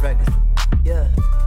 Rush Records. Yeah.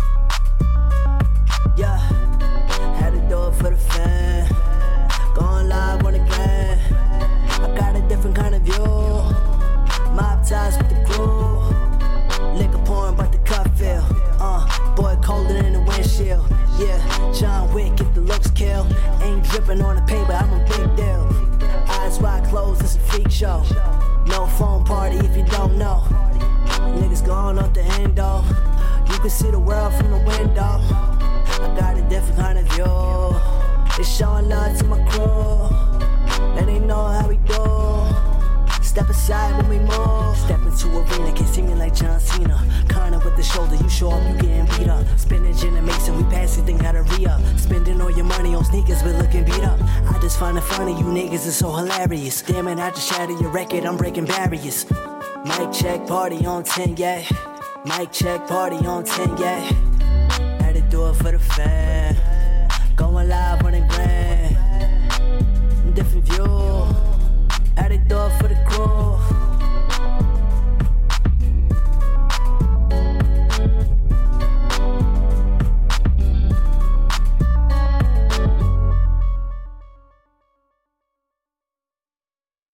Yeah. Had to do it for the fan. Going live on the game. I got a different kind of view. Mob ties with the crew. Liquor pouring, but the cup fill. Boy colder than the windshield. Yeah, John Wick if the looks kill. Ain't dripping on the paper, I'm a big deal. Eyes wide closed, it's a freak show. No phone party if you don't know. Niggas gone off the endo. You can see the world from the window. I got a different kind of view. It's showing love to my crew. And they know how we do. Step aside when we move. Step into arena, can see me like John Cena. Corner with the shoulder, you show up, you getting beat up. Spinach in the mixer, we pass this thing out of re-up. Spending all your money on sneakers, but looking beat up. I just find it funny, you niggas is so hilarious. Damn it, I just shattered your record, I'm breaking barriers. Mic check, party on 10, yeah. Mic check, party on 10, yeah. Had to do it for the fans.